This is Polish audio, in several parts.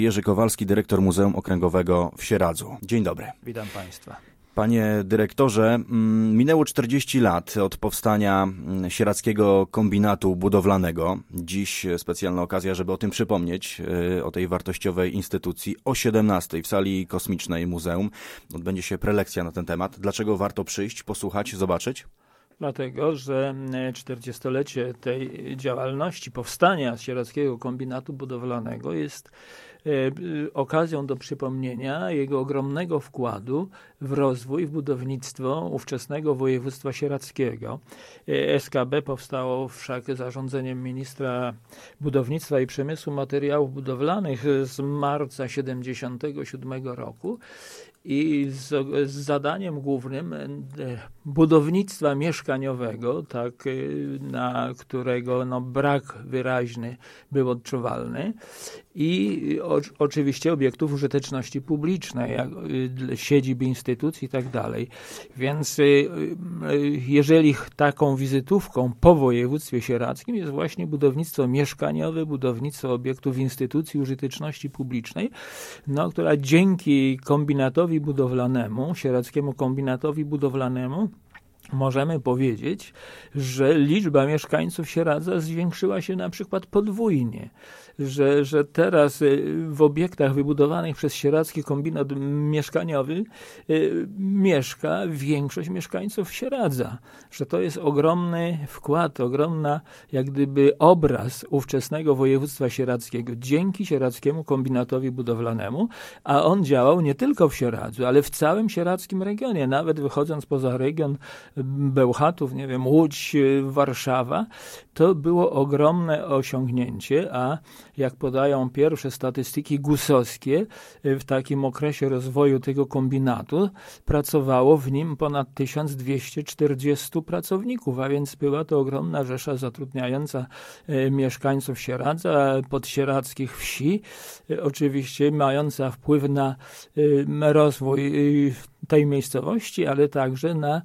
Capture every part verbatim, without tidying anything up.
Jerzy Kowalski, dyrektor Muzeum Okręgowego w Sieradzu. Dzień dobry. Witam Państwa. Panie dyrektorze, minęło czterdzieści lat od powstania Sieradzkiego Kombinatu Budowlanego. Dziś specjalna okazja, żeby o tym przypomnieć, o tej wartościowej instytucji. O siedemnastej w sali kosmicznej muzeum odbędzie się prelekcja na ten temat. Dlaczego warto przyjść, posłuchać, zobaczyć? Dlatego, że czterdziestolecie tej działalności, powstania Sieradzkiego Kombinatu Budowlanego jest okazją do przypomnienia jego ogromnego wkładu w rozwój, w budownictwo ówczesnego województwa sieradzkiego. S K B powstało wszak zarządzeniem ministra budownictwa i przemysłu materiałów budowlanych z marca siedemdziesiątego siódmego roku. I z, z zadaniem głównym budownictwa mieszkaniowego, tak, na którego no, brak wyraźny był odczuwalny, i o, oczywiście obiektów użyteczności publicznej, jak siedzib instytucji i tak dalej. Więc jeżeli taką wizytówką po województwie sieradzkim jest właśnie budownictwo mieszkaniowe, budownictwo obiektów instytucji użyteczności publicznej, no, która dzięki kombinatowi budowlanemu, Sieradzkiemu Kombinatowi Budowlanemu, możemy powiedzieć, że liczba mieszkańców Sieradza zwiększyła się na przykład podwójnie, że, że teraz w obiektach wybudowanych przez Sieradzki Kombinat Mieszkaniowy y, mieszka większość mieszkańców Sieradza, że to jest ogromny wkład, ogromna jak gdyby obraz ówczesnego województwa sieradzkiego dzięki Sieradzkiemu Kombinatowi Budowlanemu, a on działał nie tylko w Sieradzu, ale w całym sieradzkim regionie, nawet wychodząc poza region Bełchatów, nie wiem, Łódź, Warszawa, to było ogromne osiągnięcie, a jak podają pierwsze statystyki gusowskie, w takim okresie rozwoju tego kombinatu pracowało w nim ponad tysiąc dwieście czterdziestu pracowników, a więc była to ogromna rzesza zatrudniająca mieszkańców Sieradza, podsieradzkich wsi, oczywiście mająca wpływ na rozwój tej miejscowości, ale także na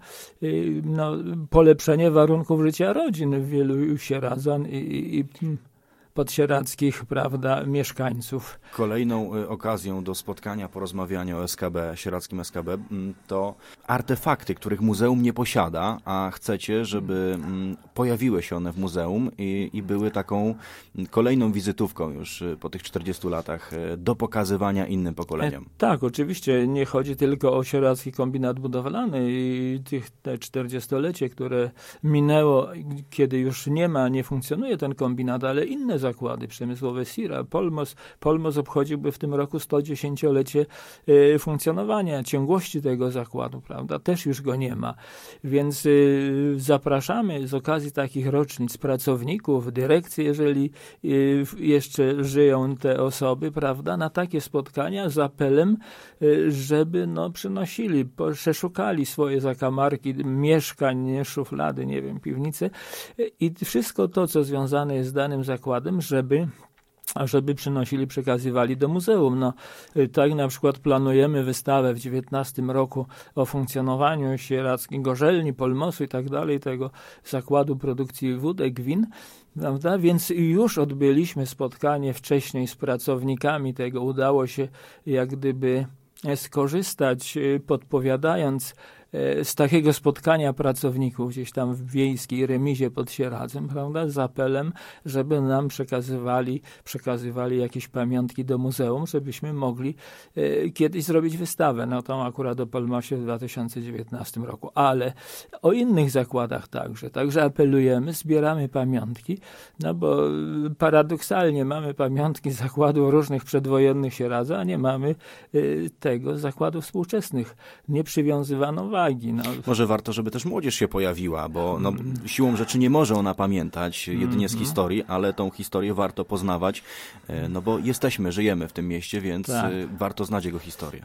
no, polepszenie warunków życia rodzin wielu sieradzan i, i podsieradzkich, prawda, mieszkańców. Kolejną okazją do spotkania, porozmawiania o S K B, sieradzkim S K B, to artefakty, których muzeum nie posiada, a chcecie, żeby pojawiły się one w muzeum i, i były taką kolejną wizytówką już po tych czterdziestu latach do pokazywania innym pokoleniom. E, tak, oczywiście nie chodzi tylko o Sieradzki Kombinat Budowlany i tych, te czterdziestolecie, które minęło, kiedy już nie ma, nie funkcjonuje ten kombinat, ale inne zakłady przemysłowe, Sira, Polmos. Polmos obchodziłby w tym roku stodziesięciolecie y, funkcjonowania, ciągłości tego zakładu, prawda? Też już go nie ma. Więc y, zapraszamy z okazji takich rocznic pracowników, dyrekcji, jeżeli y, jeszcze żyją te osoby, prawda, na takie spotkania z apelem, y, żeby no, przynosili, przeszukali swoje zakamarki, mieszkań, szuflady, nie wiem, piwnice y, i wszystko to, co związane jest z danym zakładem, żeby żeby przynosili, przekazywali do muzeum. No, tak na przykład planujemy wystawę w dziewiętnastym roku o funkcjonowaniu sieradzkiej gorzelni, Polmosu i tak dalej, tego zakładu produkcji wódek, win, prawda? Więc już odbyliśmy spotkanie wcześniej z pracownikami tego. Udało się jak gdyby skorzystać, podpowiadając z takiego spotkania pracowników gdzieś tam w wiejskiej remizie pod Sieradzem, prawda, z apelem, żeby nam przekazywali, przekazywali jakieś pamiątki do muzeum, żebyśmy mogli e, kiedyś zrobić wystawę. No tą akurat o Polmosie w dwa tysiące dziewiętnastym roku, ale o innych zakładach także. Także apelujemy, zbieramy pamiątki, no bo paradoksalnie mamy pamiątki zakładów różnych przedwojennych Sieradza, a nie mamy e, tego zakładów współczesnych. Nie przywiązywano wagi. No. Może warto, żeby też młodzież się pojawiła, bo no, siłą rzeczy nie może ona pamiętać jedynie z historii, ale tą historię warto poznawać, no bo jesteśmy, żyjemy w tym mieście, więc tak. Warto znać jego historię.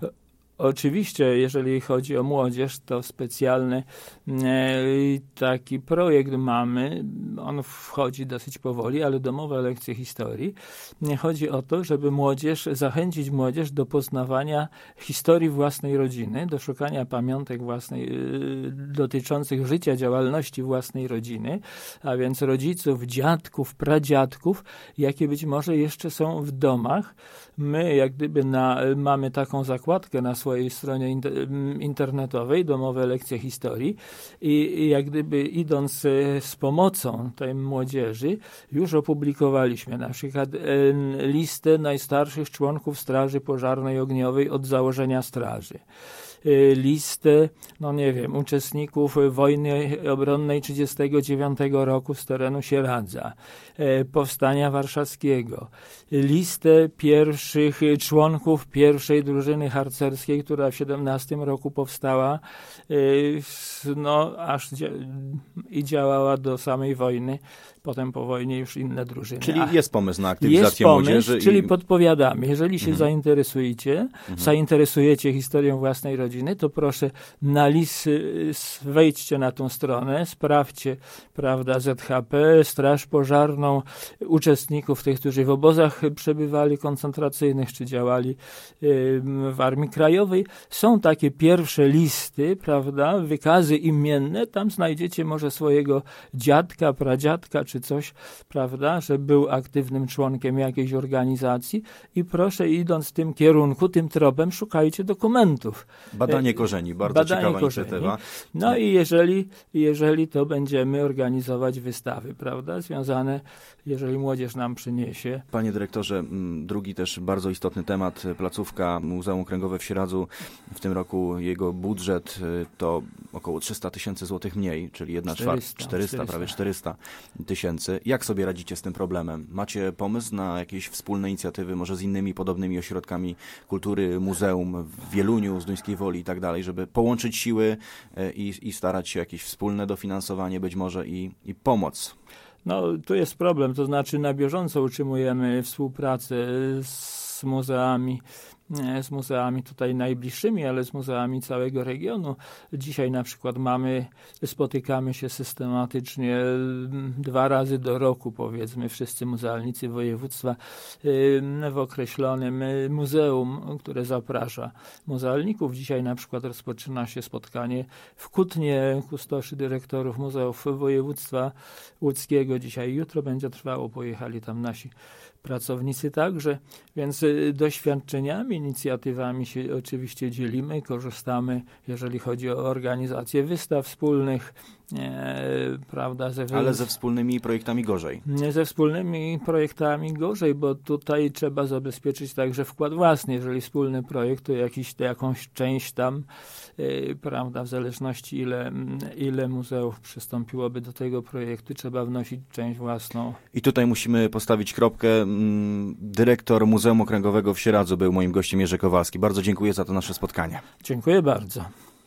Oczywiście, jeżeli chodzi o młodzież, to specjalny taki projekt mamy. On wchodzi dosyć powoli, ale domowe lekcje historii. Chodzi o to, żeby młodzież, zachęcić młodzież do poznawania historii własnej rodziny, do szukania pamiątek własnej, dotyczących życia, działalności własnej rodziny, a więc rodziców, dziadków, pradziadków, jakie być może jeszcze są w domach. My jak gdyby na, mamy taką zakładkę na swojej stronie internetowej, domowe lekcje historii i, i jak gdyby idąc z pomocą tej młodzieży już opublikowaliśmy na przykład listę najstarszych członków Straży Pożarnej Ogniowej od założenia straży. Listę, no nie wiem, uczestników wojny obronnej trzydziestego dziewiątego roku z terenu Sieradza, Powstania Warszawskiego, listę pierwszych członków pierwszej drużyny harcerskiej, która w siedemnastym roku powstała, no aż i działała do samej wojny. Potem po wojnie już inne drużyny. Czyli jest pomysł na aktywizację jest pomysł, młodzieży. Czyli i... podpowiadamy. Jeżeli się mhm. zainteresujecie, mhm. zainteresujecie historią własnej rodziny, to proszę na list, wejdźcie na tą stronę, sprawdźcie, prawda, Z H P, Straż Pożarną, uczestników tych, którzy w obozach przebywali koncentracyjnych, czy działali w Armii Krajowej. Są takie pierwsze listy, prawda, wykazy imienne. Tam znajdziecie może swojego dziadka, pradziadka, czy coś, prawda, że był aktywnym członkiem jakiejś organizacji i proszę, idąc w tym kierunku, tym tropem, szukajcie dokumentów. Badanie korzeni, bardzo Badanie ciekawa korzeni. inicjatywa. No i jeżeli, jeżeli to będziemy organizować wystawy, prawda, związane, jeżeli młodzież nam przyniesie. Panie dyrektorze, drugi też bardzo istotny temat, placówka Muzeum Okręgowe w Sieradzu. W tym roku jego budżet to około trzysta tysięcy złotych mniej, czyli jedna czwarta, czterysta, prawie czterysta tysięcy. Jak sobie radzicie z tym problemem? Macie pomysł na jakieś wspólne inicjatywy, może z innymi podobnymi ośrodkami kultury, muzeum w Wieluniu, Zduńskiej Woli i tak dalej, żeby połączyć siły i, i starać się jakieś wspólne dofinansowanie być może i, i pomoc? No, tu jest problem, to znaczy na bieżąco utrzymujemy współpracę z muzeami, z muzeami tutaj najbliższymi, ale z muzeami całego regionu. Dzisiaj na przykład mamy, spotykamy się systematycznie dwa razy do roku, powiedzmy, wszyscy muzealnicy województwa w określonym muzeum, które zaprasza muzealników. Dzisiaj na przykład rozpoczyna się spotkanie w Kutnie kustoszy dyrektorów muzeów województwa łódzkiego. Dzisiaj, jutro będzie trwało, pojechali tam nasi pracownicy także, więc doświadczeniami, inicjatywami się oczywiście dzielimy, korzystamy, jeżeli chodzi o organizację wystaw wspólnych, e, prawda. Ze, Ale ze wspólnymi projektami gorzej. Nie ze wspólnymi projektami gorzej, bo tutaj trzeba zabezpieczyć także wkład własny. Jeżeli wspólny projekt, to jakiś, to jakąś część tam, e, prawda, w zależności ile, ile muzeów przystąpiłoby do tego projektu, trzeba wnosić część własną. I tutaj musimy postawić kropkę. Dyrektor Muzeum Okręgowego w Sieradzu był moim gościem, Jerzy Kowalski. Bardzo dziękuję za to nasze spotkanie. Dziękuję bardzo.